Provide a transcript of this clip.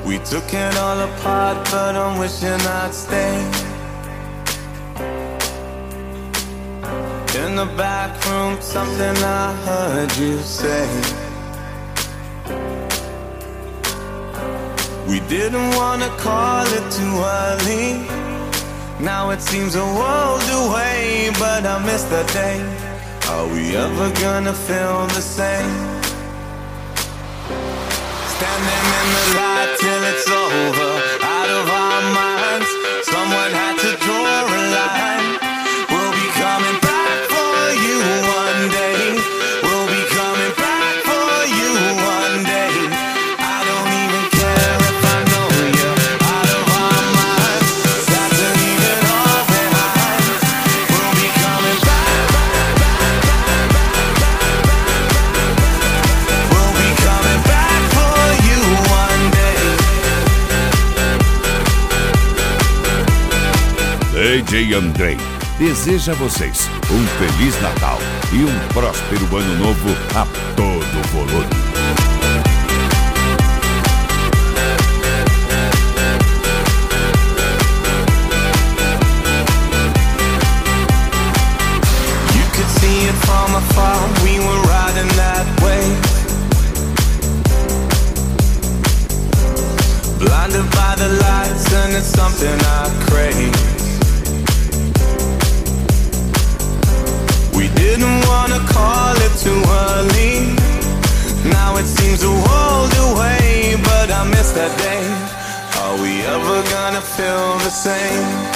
We took it all apart, but I'm wishing I'd stay. In the back room, something I heard you say. We didn't wanna call it too early. Now it seems a world away, but I miss that day. Are we ever gonna feel the same? Standing in the light till it's over, out of our minds. Someone had to draw a line. We'll be coming back for you one day. We'll be coming back for you one day. I don't even care if I know you're out of our minds. That's an even all behind. We'll be coming back. We'll be coming back for you one day. DJ Andrei deseja a vocês um Feliz Natal e um próspero Ano Novo a todo volume. You could see it from afar, we were riding that wave. Blinded by the lights and it's something I crave. We didn't wanna call it too early. Now it seems a world away, but I miss that day. Are we ever gonna feel the same?